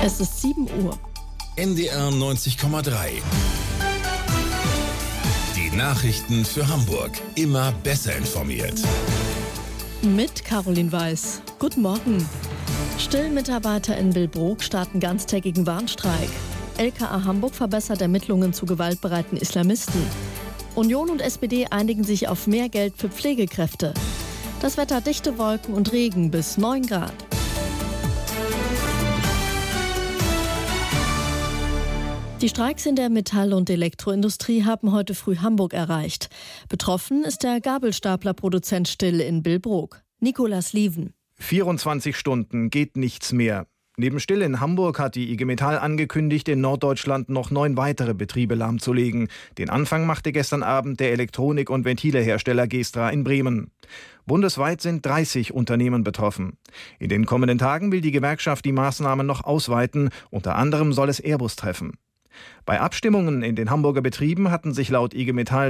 Es ist 7 Uhr. NDR 90,3. Die Nachrichten für Hamburg. Immer besser informiert. Mit Caroline Weiß. Guten Morgen. Still-Mitarbeiter in Billbrook starten ganztägigen Warnstreik. LKA Hamburg verbessert Ermittlungen zu gewaltbereiten Islamisten. Union und SPD einigen sich auf mehr Geld für Pflegekräfte. Das Wetter: dichte Wolken und Regen bis 9 Grad. Die Streiks in der Metall- und Elektroindustrie haben heute früh Hamburg erreicht. Betroffen ist der Gabelstaplerproduzent Still in Billbrook. Nicolas Lieven. 24 Stunden geht nichts mehr. Neben Still in Hamburg hat die IG Metall angekündigt, in Norddeutschland noch 9 weitere Betriebe lahmzulegen. Den Anfang machte gestern Abend der Elektronik- und Ventilehersteller Gestra in Bremen. Bundesweit sind 30 Unternehmen betroffen. In den kommenden Tagen will die Gewerkschaft die Maßnahmen noch ausweiten. Unter anderem soll es Airbus treffen. Bei Abstimmungen in den Hamburger Betrieben hatten sich laut IG Metall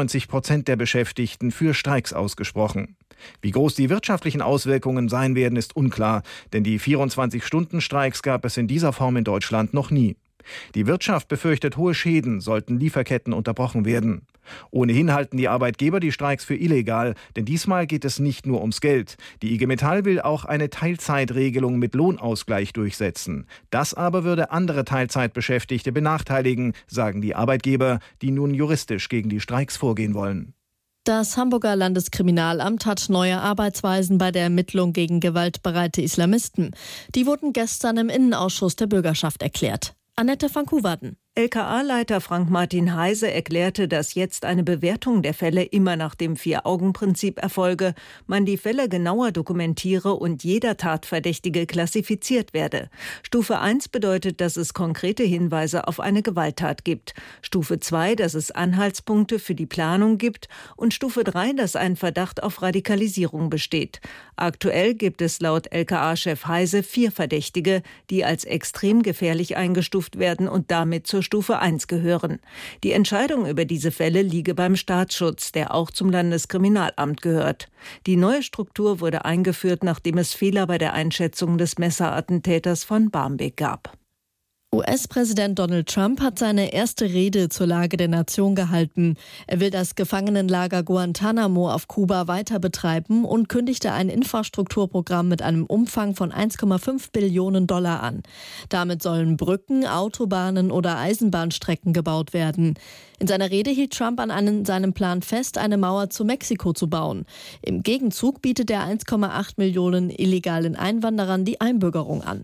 96% der Beschäftigten für Streiks ausgesprochen. Wie groß die wirtschaftlichen Auswirkungen sein werden, ist unklar, denn die 24-Stunden-Streiks gab es in dieser Form in Deutschland noch nie. Die Wirtschaft befürchtet hohe Schäden, sollten Lieferketten unterbrochen werden. Ohnehin halten die Arbeitgeber die Streiks für illegal, denn diesmal geht es nicht nur ums Geld. Die IG Metall will auch eine Teilzeitregelung mit Lohnausgleich durchsetzen. Das aber würde andere Teilzeitbeschäftigte benachteiligen, sagen die Arbeitgeber, die nun juristisch gegen die Streiks vorgehen wollen. Das Hamburger Landeskriminalamt hat neue Arbeitsweisen bei der Ermittlung gegen gewaltbereite Islamisten. Die wurden gestern im Innenausschuss der Bürgerschaft erklärt. Annette van Kuverden. LKA-Leiter Frank-Martin Heise erklärte, dass jetzt eine Bewertung der Fälle immer nach dem 4-Augen-Prinzip erfolge, man die Fälle genauer dokumentiere und jeder Tatverdächtige klassifiziert werde. Stufe 1 bedeutet, dass es konkrete Hinweise auf eine Gewalttat gibt. Stufe 2, dass es Anhaltspunkte für die Planung gibt. Und Stufe 3, dass ein Verdacht auf Radikalisierung besteht. Aktuell gibt es laut LKA-Chef Heise 4 Verdächtige, die als extrem gefährlich eingestuft werden und damit zur Stufe 1 gehören. Die Entscheidung über diese Fälle liege beim Staatsschutz, der auch zum Landeskriminalamt gehört. Die neue Struktur wurde eingeführt, nachdem es Fehler bei der Einschätzung des Messerattentäters von Barmbek gab. US-Präsident Donald Trump hat seine erste Rede zur Lage der Nation gehalten. Er will das Gefangenenlager Guantanamo auf Kuba weiter betreiben und kündigte ein Infrastrukturprogramm mit einem Umfang von 1,5 Billionen Dollar an. Damit sollen Brücken, Autobahnen oder Eisenbahnstrecken gebaut werden. In seiner Rede hielt Trump an seinem Plan fest, eine Mauer zu Mexiko zu bauen. Im Gegenzug bietet er 1,8 Millionen illegalen Einwanderern die Einbürgerung an.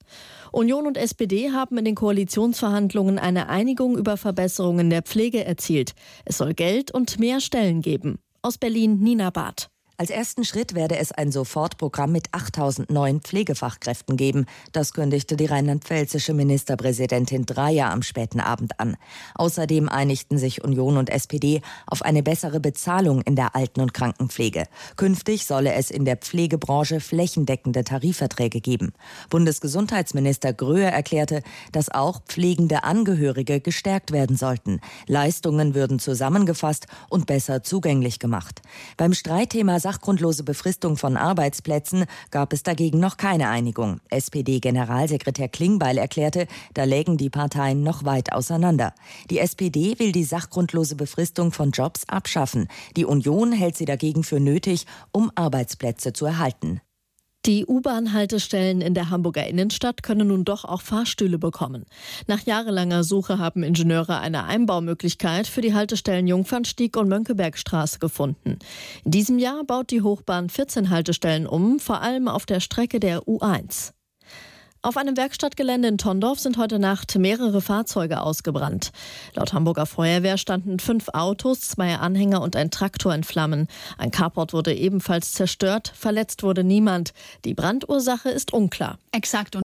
Union und SPD haben in den Koalitionsverhandlungen eine Einigung über Verbesserungen der Pflege erzielt. Es soll Geld und mehr Stellen geben. Aus Berlin Nina Barth. Als ersten Schritt werde es ein Sofortprogramm mit 8.000 neuen Pflegefachkräften geben. Das kündigte die rheinland-pfälzische Ministerpräsidentin Dreyer am späten Abend an. Außerdem einigten sich Union und SPD auf eine bessere Bezahlung in der Alten- und Krankenpflege. Künftig solle es in der Pflegebranche flächendeckende Tarifverträge geben. Bundesgesundheitsminister Gröhe erklärte, dass auch pflegende Angehörige gestärkt werden sollten. Leistungen würden zusammengefasst und besser zugänglich gemacht. Beim Streitthema sachgrundlose Befristung von Arbeitsplätzen gab es dagegen noch keine Einigung. SPD-Generalsekretär Klingbeil erklärte, da lägen die Parteien noch weit auseinander. Die SPD will die sachgrundlose Befristung von Jobs abschaffen. Die Union hält sie dagegen für nötig, um Arbeitsplätze zu erhalten. Die U-Bahn-Haltestellen in der Hamburger Innenstadt können nun doch auch Fahrstühle bekommen. Nach jahrelanger Suche haben Ingenieure eine Einbaumöglichkeit für die Haltestellen Jungfernstieg und Mönckebergstraße gefunden. In diesem Jahr baut die Hochbahn 14 Haltestellen um, vor allem auf der Strecke der U1. Auf einem Werkstattgelände in Tondorf sind heute Nacht mehrere Fahrzeuge ausgebrannt. Laut Hamburger Feuerwehr standen 5 Autos, 2 Anhänger und ein Traktor in Flammen. Ein Carport wurde ebenfalls zerstört, verletzt wurde niemand. Die Brandursache ist unklar. Exakt.